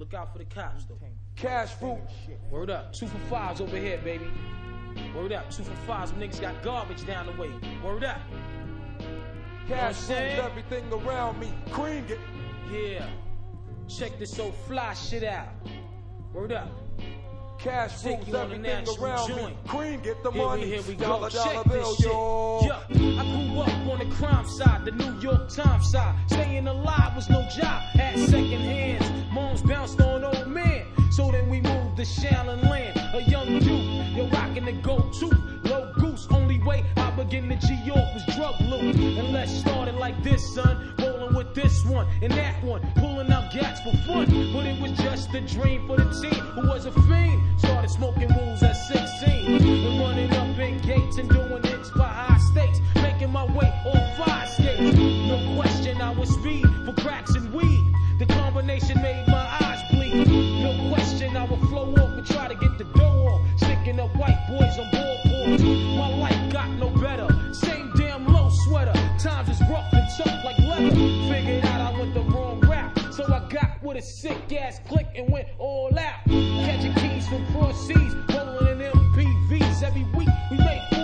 Look out for the cops, though. Cash fruit. Word up. 2 for 5s over here, baby. Word up. 2 for 5s. Them niggas got garbage down the way. Word up. Cash fruit, everything around me. Cream it. Yeah. Check this so fly shit out. Word up. Cash fruit, everything around me. Cream, get the money. Here we go. Dollar Check bill, this shit. yo. Yeah. I grew up on the crime side, the New York Times side. Staying alive was no job. Had second hands. Moms bounced on old men. So then we moved to Shaolin Land. A young youth, you're rocking the go-to. Low goose, only way I begin to G-York was drug loot. And let's start it like this, son. Rolling with this one and that one. Pulling out gats for fun. But it was just a dream for the team who was a fiend. Started smoking rules at 16. And running up in gates and doing hits for high stakes. Making my way on 5 skates. No question I was speed for cracks and weed. The combination made my eyes bleed. No question I would flow off and try to get the dough off. Sticking up white boys on ballboards. My life got no better. Same damn low sweater. Times is rough and tough like leather. Figured out I went the wrong route. So I got with a sick ass click and went all out. Catching keys from cross seas. Rolling in MPVs every week. We make